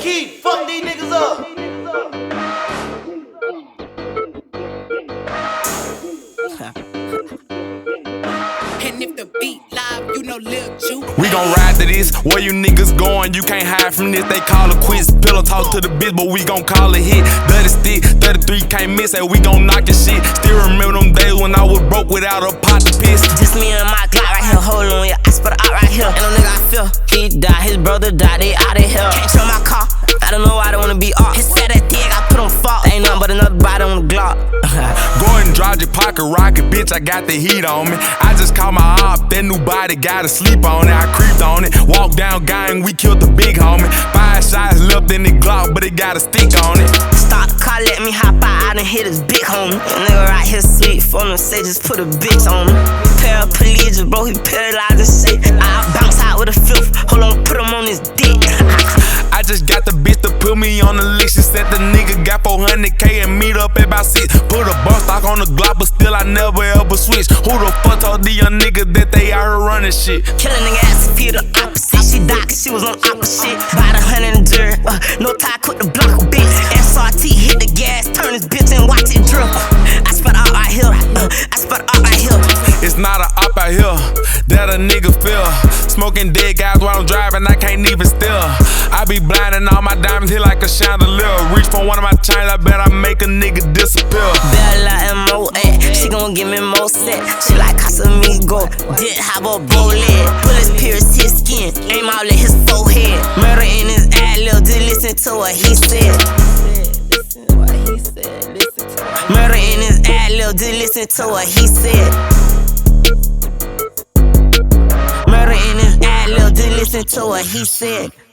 Keith, fuck these niggas up. And if the beat live, you know Lil Ju. We gon' ride to this, where you niggas going? You can't hide from this, they call it quits. Pillow talk to the bitch, but we gon' call it hit. Dirty stick, 33 can't miss, and we gon' knock your shit. Still remember them days when I was broke without a pot to piss. Just me and my Glock right here, hold on, yeah, I spit it out right here. And no nigga I feel, he died, his brother died, they out of here. Can't tell my car, I don't know why they wanna be off. He said that thing, I put on fault. Ain't nothing but another body on the Glock. Go ahead and drive your pocket rocket, bitch, I got the heat on me. I just called my op, that new body gotta sleep on it. I creeped on it, walked down gang, we killed the big homie. 5 shots left in the Glock, but it got a stick on it. Start the car, let me hop out, I done hit his big homie. Nigga right here sleep, phone him, say just put a bitch on him. Paraplegic, bro, he paralyzed and shit. I bounce out with a fifth, hold on, put him on his dick. I just got the bitch to put me on the list. She said the nigga got 400K and meet up at about 6. Put a bump stock on the Glock, but still I never ever switch. Who the fuck told the young nigga that they out here running shit? Kill a nigga ass if he the opposite. She died cause she was on opposite. Bought 100 in dirt, no tie, quit the block a bitch. SRT hit the gas, turn this bitch and watch it drip. I spit out right here, I spit out right here. It's not a op out here that a nigga feel. Smoking dead guys while I'm driving, I can't even steal. I be blinding all my diamonds hit like a chandelier. Reach for one of my chains, I bet I make a nigga disappear. Bella and Moet, she gon' give me more set. She like Casamigo, did have a bullet. Bullets pierce his skin, aim out at his forehead. Murder in his ad-lib, just listen to what he said. Murder in his ad-lib, just listen to what he said. Murder in his ad-lib, just listen to what he said.